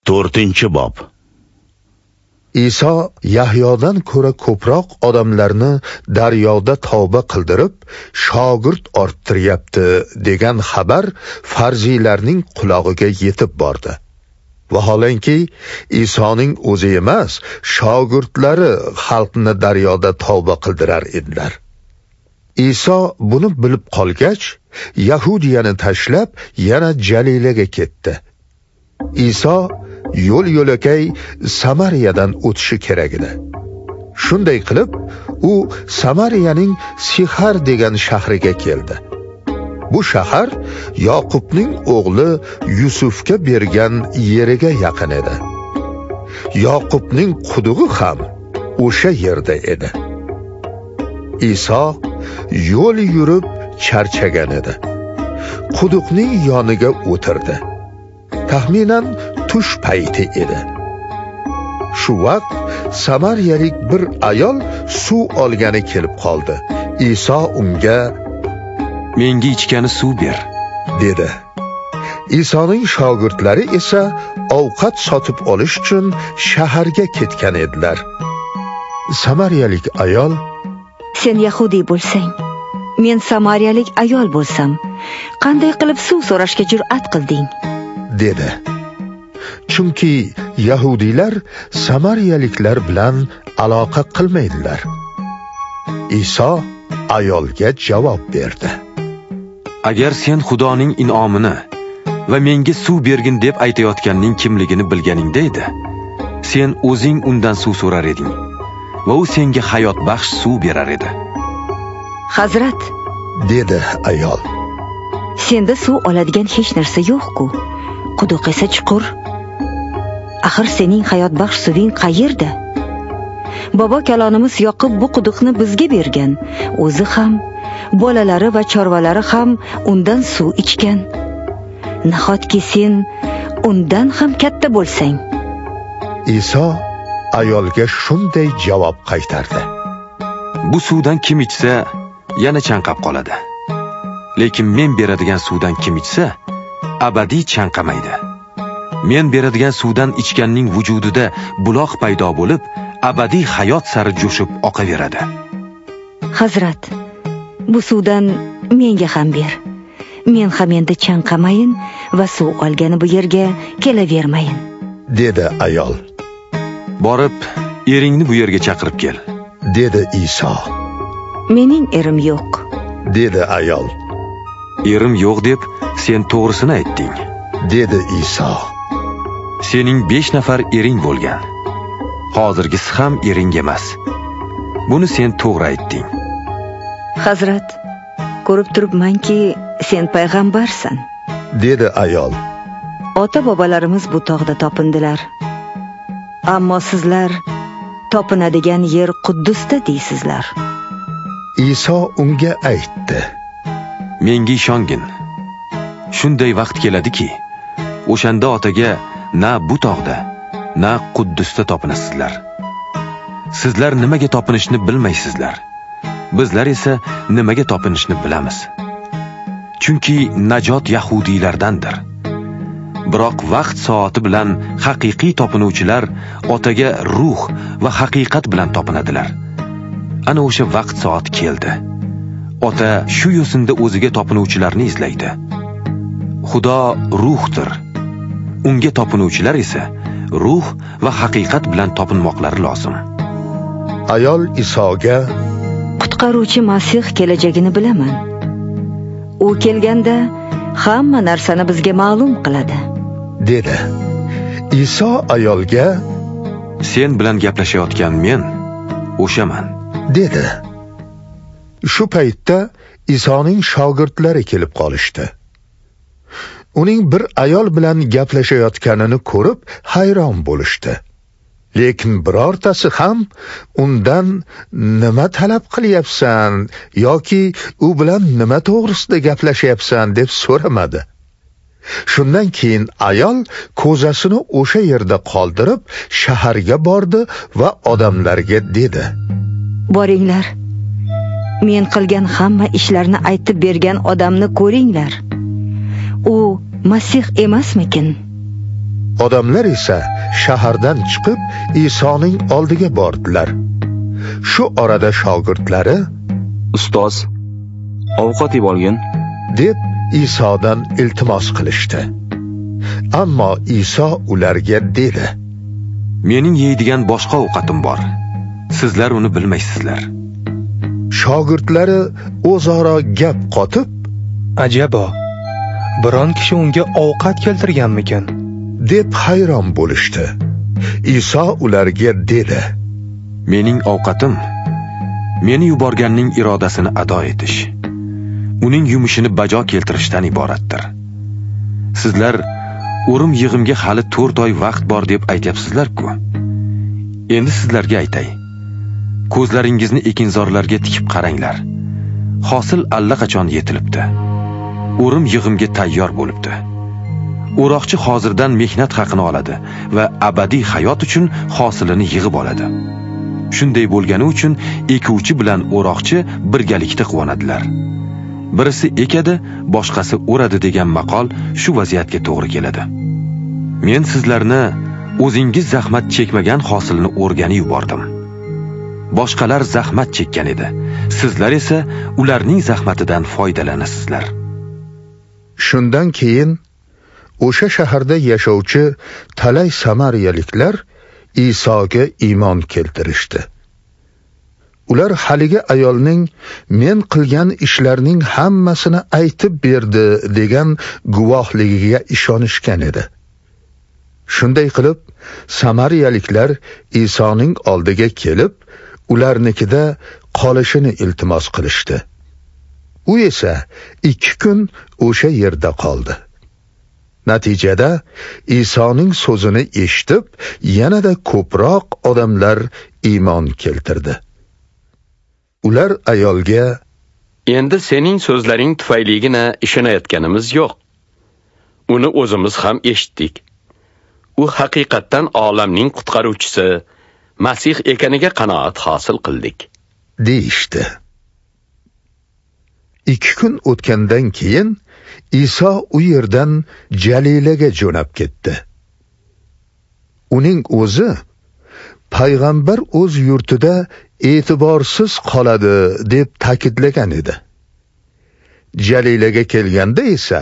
4-bob. Iso Yahyodan ko'ra ko'proq odamlarni daryoda tavba qildirib, shogird orttiryapti degan xabar farziylarning qulog'iga yetib bordi. Vaholanki Isoning o'zi emas, shogirdlari xalqni daryoda tavba qildirar edilar. Iso buni bilib qolgach, Yahudiyani tashlab yana Jalilaga ketdi. Iso yo'l-yo'lakay Samariyadan o'tishi kerak edi. Shunday qilib, u Samariyaning Sixar degan shahriga keldi. Bu shahar Yoqubning o'g'li Yusufga bergan yeriga yaqin edi. Yoqubning qudug'i ham o'sha yerda edi. Iso yo'l yurib charchagan edi. Quduqning yoniga o'tirdi. Taxminan tush payti edi. Shu vaqt samariyalik bir ayol suv olgani kelib qoldi. Iso unga "Menga ichgani suv ber" dedi. Isoning shogirdlari esa ovqat sotib olish uchun shaharga ketgan edilar. Samariyalik ayol: "Sen Yahudiy bo'lsang, men samariyalik ayol bo'lsam, qanday qilib suv so'rashga jur'at qilding?" dedi. Chunki Yahudiylar samariyaliklar bilan aloqa qilmaydilar. Iso ayolga javob berdi: "Agar sen Xudoning inomini va menga suv bergin deb aytayotganning kimligini bilganingda edi, sen o'zing undan suv so'rar eding va u senga hayot baxsh suv berar edi." "Hazrat", dedi ayol, "senda suv oladigan hech narsa yo'q-ku. Quduq esa chuqur. Axir sening hayot baxsh suving qayerda? Bobo kalonimiz Yoqub bu quduqni bizga bergan. O'zi ham, bolalari va chorvalari ham undan suv ichgan. Nahotki sen undan ham katta bo'lsang?" Iso ayolga shunday javob qaytardi: "Bu suvdan kim ichsa, yana chanqab qoladi. Lekin men beradigan suvdan kim ichsa, abadiy chanqamaydi. Men beradigan suvdan ichganning vujudida buloq paydo bo'lib, abadiy hayot sari jo'shib oqaveradi." "Hazrat, bu suvdan menga ham ber. Men ham endi chanqamayin va suv olgani bu yerga kelavermayin", dedi ayol. "Borib, eringni bu yerga chaqirib kel", dedi Iso. "Mening erim yo'q", dedi ayol. "Erim yo'q deb sen to'g'risini aytding", dedi Iso. "Sening 5 nafar ering bo'lgan. Hozirgisi ham ering emas. Buni sen to'g'ri aytding." "Hazrat, ko'rib turibmanki, sen payg'ambarsan", dedi ayol. "Ota-bobolarimiz bu tog'da topindilar. Ammo sizlar topinadigan yer Quddusda deysizlar." Iso unga aytdi: "Menga ishongin. Shunday vaqt keladiki, o'shanda otaga na bu tog'da, na Quddusda topinasizlar. Sizlar nimaga topinishni bilmaysizlar. Bizlar esa nimaga topinishni bilamiz. Chunki najot yahudiylardandir. Biroq vaqt soati bilan haqiqiy topinuvchilar otaga ruh va haqiqat bilan topinadilar. Ana o'sha vaqt soati keldi. Ota shu yo'sinda o'ziga topinuvchilarni izlaydi. Xudo ruhdir. Unga topinuvchilar esa ruh va haqiqat bilan topinmoqlari lozim." Ayol Isoga: "Qutqaruvchi Masih kelajagini bilaman. U kelganda hamma narsani bizga ma'lum qiladi", dedi. Iso ayolga: "Sen bilan gaplashayotgan men o'shaman", dedi. Shu paytda Isoning shogirdlari kelib qolishdi. Uning bir ayol bilan gaplashayotganini ko'rib hayron bo'lishdi. Lekin birortasi ham undan nima talab qilyapsan yoki u bilan nima to'g'risida gaplashyapsan deb so'ramadi. Shundan keyin ayol ko'zasini o'sha yerda qoldirib shaharga bordi va odamlarga dedi: "Boringlar. Men qilgan hamma ishlarni aytib bergan odamni ko'ringlar. U Masih emasmikin?" Odamlar esa shahardan chiqib Isoning oldiga bordilar. Shu orada shogirdlari Ustoz, ovqat yeb olgin deb Isodan iltimos qilishdi. Ammo Iso ularga dedi: Mening yeydigan boshqa ovqatim bor. Sizlar uni bilmaysizlar. Shogirdlari o'zaro gap qotib, ajabo, biron kishi unga ovqat keltirganmikin deb hayron bo'lishdi. Iso ularga dedi: Mening ovqatim meni yuborganning irodasini ado etish, uning yumishini bajo keltirishdan iboratdir. Sizlar o'rim yig'imga hali 4 oy vaqt bor deb aytyapsizlar-ku. Endi sizlarga aytay. Ko'zlaringizni ekinzorlarga tikib qaranglar. Hosil allaqachon yetilibdi. O'rim yig'imga tayyor bo'libdi. O'roqchi hozirdan mehnat haqini oladi va abadiy hayot uchun hosilini yig'ib oladi. Shunday bo'lgani uchun ekuvchi bilan o'roqchi birgalikda quvonadilar. Birisi ekadi, boshqasi o'radi degan maqol shu vaziyatga to'g'ri keladi. Men sizlarni o'zingiz zahmat chekmagan hosilni o'rganib yubordim. Boshqalar zahmat chekkan edi. Sizlar esa ularning zahmatidan foydalanasizlar. Shundan keyin o'sha shaharda yashovchi talay samariyaliklar Isoga iymon keltirishdi. Ular haligi ayolning men qilgan ishlarning hammasini aytib berdi degan guvohligiga ishonishgan edi. Shunday qilib, samariyaliklar Isoning oldiga kelib, ularnikida qolishini iltimos qilishdi. U esa 2 kun o'sha yerda qoldi. Natijada Isoning so'zini eshitib, yanada ko'proq odamlar iymon keltirdi. Ular ayolga: Endi sening so'zlaring tufayligina ishonayotganimiz yo'q. Uni o'zimiz ham eshitdik. U haqiqatdan olamning qutqaruvchisi, Masih ekaniga qanoat hosil qildik, deyishdi. 2 kun o'tgandan keyin Iso u yerdan Jalilaga jo'nab ketdi. Uning o'zi payg'ambar o'z yurtida e'tiborsiz qoladi deb ta'kidlagan edi. Jalilaga kelganda esa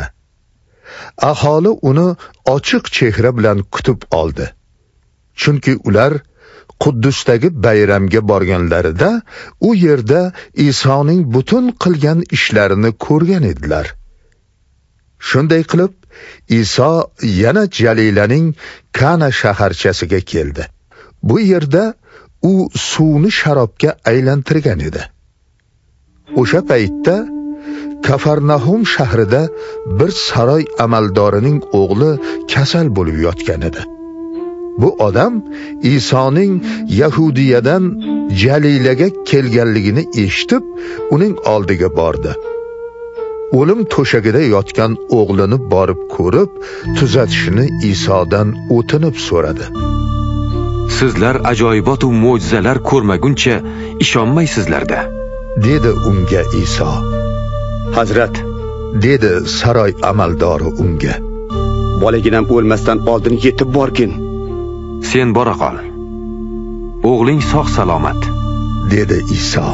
aholi uni ochiq chehra bilan kutib oldi. Chunki ular Quddusdagi bayramga borganlarida u yerda Isoning butun qilgan ishlarini ko'rgan edilar. Shunday qilib, Iso yana Jalilaning Kana shaharchasiga keldi. Bu yerda u suvni sharobga aylantirgan edi. O'sha paytda Kafarnahum shahrida bir saroy amaldorining o'g'li kasal bo'lib yotgan edi. Bu odam Isoning Yahudiyadan Jalilaga kelganligini eshitib, uning oldiga bordi. O'lim to'shagida yotgan o'g'lini borib ko'rib, tuzatishini Isodan o'tinib so'radi. Sizlar ajoyibot va mo'jizalar ko'rmaguncha ishonmaysizlar-da, dedi unga Iso. Hazrat, dedi saroy amaldori unga. Bolaginam o'lmasdan oldin yetib borgin. Sen bora qol. O'g'ling sog' salomat, dedi Iso.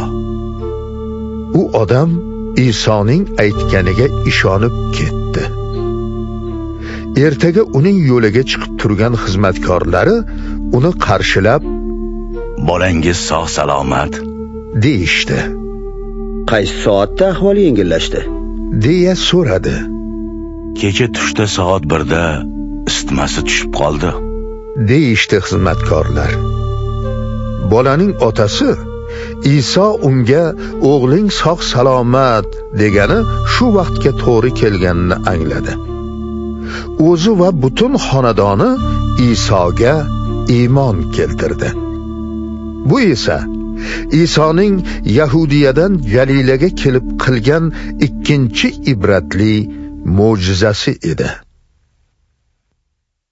U odam Isoning aytganiga ishonib ketdi. Ertaga uning yo'liga chiqib turgan xizmatkorlari uni qarshilab, "Bolangiz sog' salomat" deyishdi. Qaysi soatda ahvoli yengillashdi? deya so'radi. Kecha tushda soat 1da isitmasi tushib qoldi, deyishdi xizmatkorlar. Bolaning otasi Iso unga o'g'ling sog' salomat degani shu vaqtga to'g'ri kelganini angladi. O'zi va butun xonadoni Isoga iymon keltirdi. Bu esa Isoning Yahudiyadan Galilaga kelib qilgan ikkinchi ibratli mo'jizasi edi.